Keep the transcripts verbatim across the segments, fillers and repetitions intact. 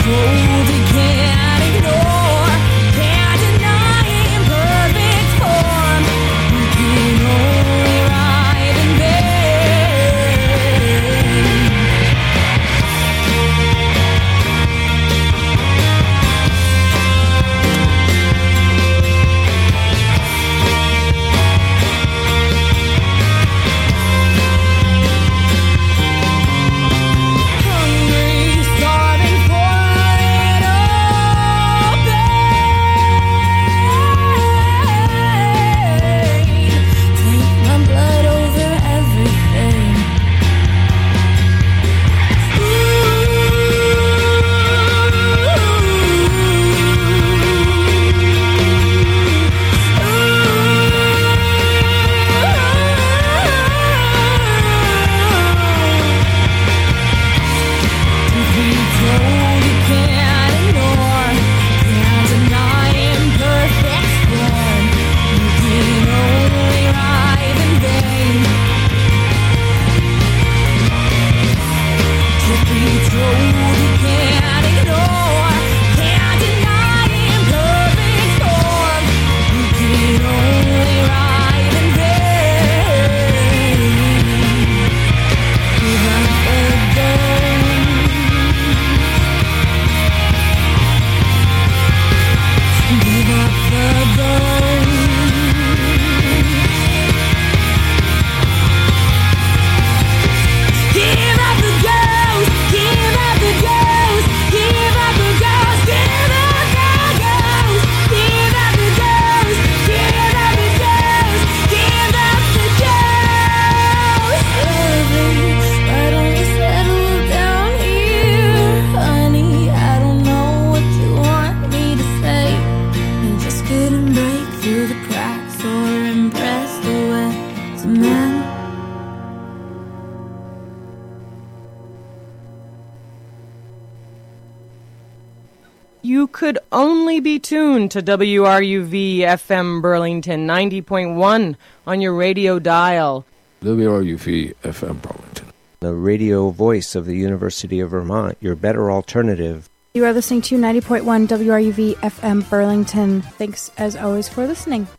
You could only be tuned to W R U V F M Burlington ninety point one on your radio dial. W R U V F M Burlington, the radio voice of the University of Vermont, your better alternative. You are listening to ninety point one W R U V F M Burlington. Thanks, as always, for listening.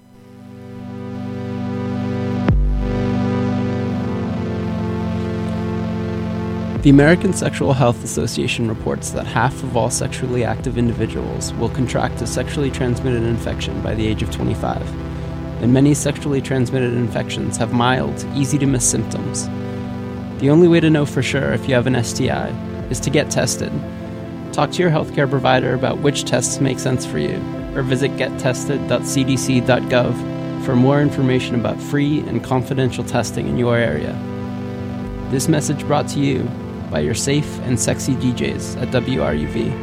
The American Sexual Health Association reports that half of all sexually active individuals will contract a sexually transmitted infection by the age of twenty-five, and many sexually transmitted infections have mild, easy-to-miss symptoms. The only way to know for sure if you have an S T I is to get tested. Talk to your healthcare provider about which tests make sense for you, or visit get tested dot c d c dot gov for more information about free and confidential testing in your area. This message brought to you by your safe and sexy D Js at W R U V.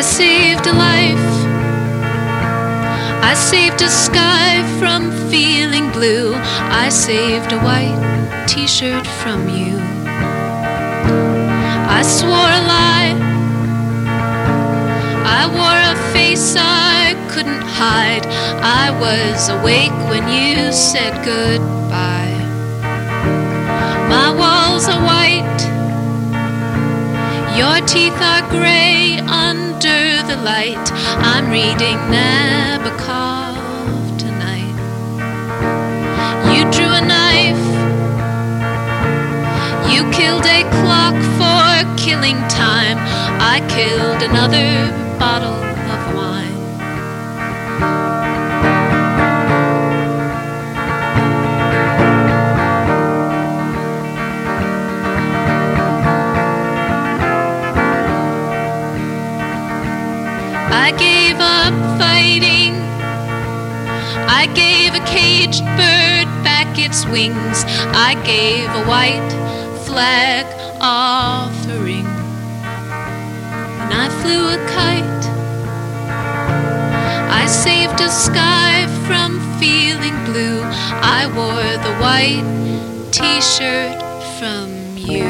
I saved a life. I saved a sky from feeling blue. I saved a white t-shirt from you. I swore a lie. I wore a face I couldn't hide. I was awake when you said goodbye. My walls are white. Your teeth are gray under the light. I'm reading Nabokov tonight. You drew a knife. You killed a clock for killing time. I killed another bottle of wine. I gave up fighting. I gave a caged bird back its wings. I gave a white flag offering. And I flew a kite. I saved a sky from feeling blue. I wore the white t-shirt from you.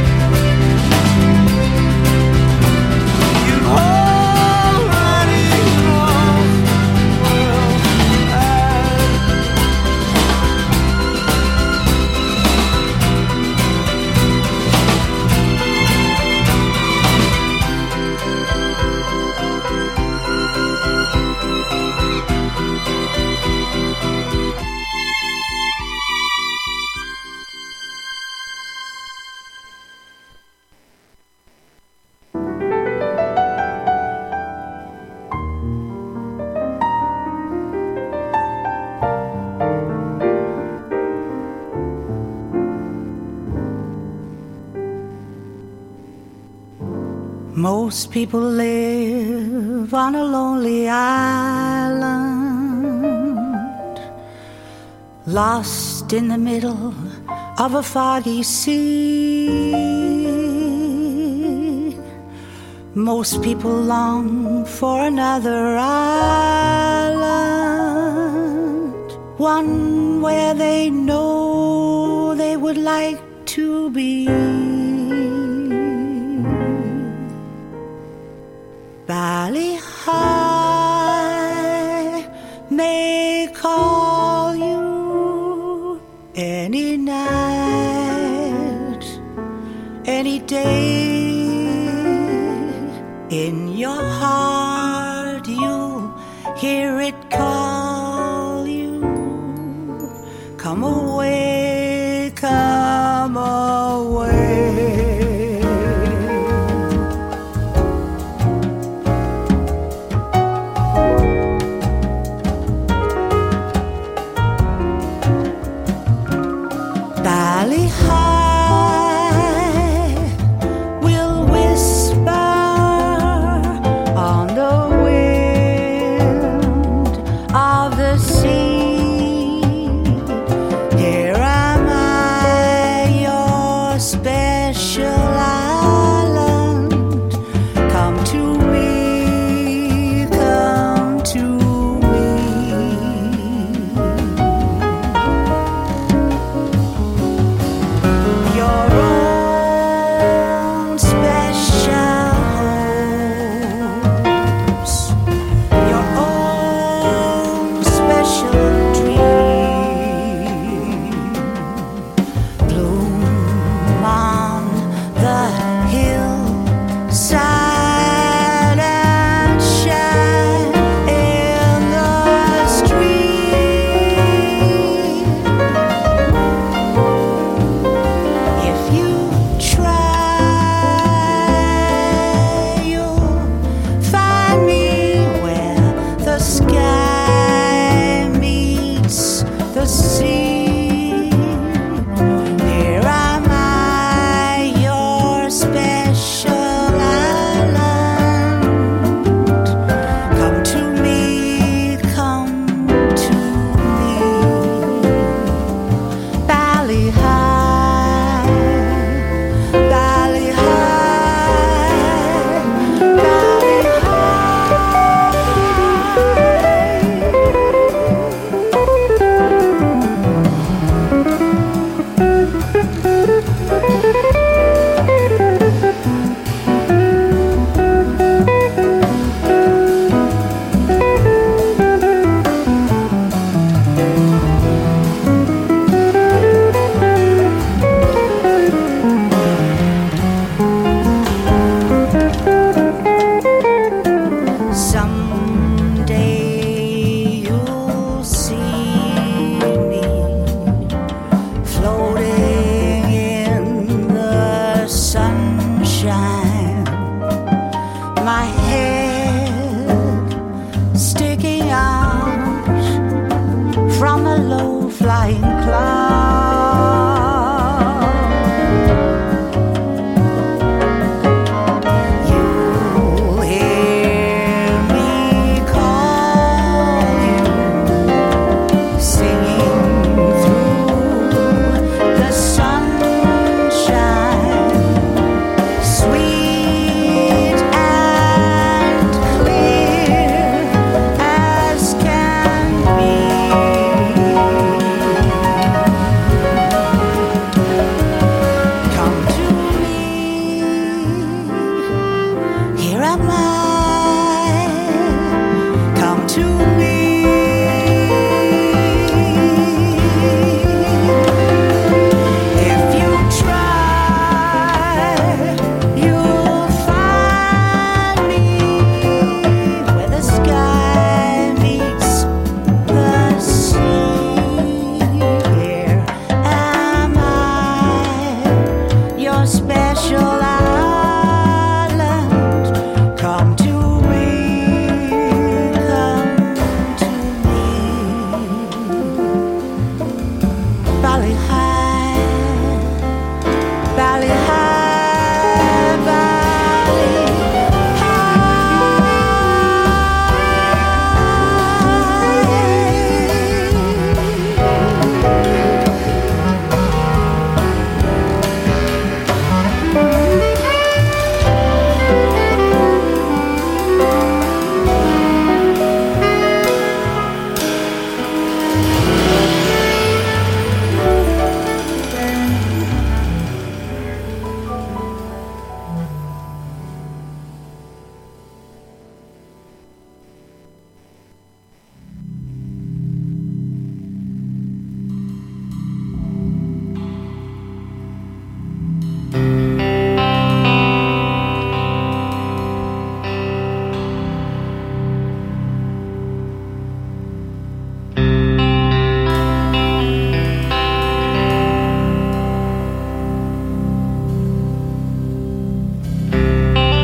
You already Most people live on a lonely island, lost in the middle of a foggy sea. Most people long for another island, one where they know they would like to be. Valley High may call you any night, any day. In your heart you'll hear it call you. Come away, come away. Valley High will whisper on the wind of the sea. Here am I, your special island. Come to me, come to me. Your own special homes, your own special dream. Bloom on the hillside and shine in the street. If you try, you'll find me where the sky meets the sea. Here am I, your special island. Come to me, come to me. Valley High, Valley High, Valley Someday you'll see me floating in the sunshine, my head sticking out from a low-flying cloud. You'll hear me call you, singing through the sunshine, sweet and clear as can be. Come to me, here am I,